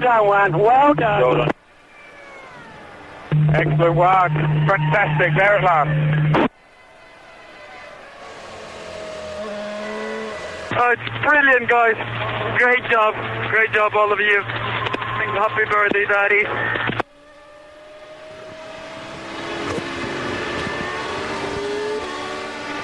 done, Juan. Well done. Well done. Excellent work. Fantastic. There at last. Oh, it's brilliant, guys. Great job, all of you. Happy birthday, Daddy.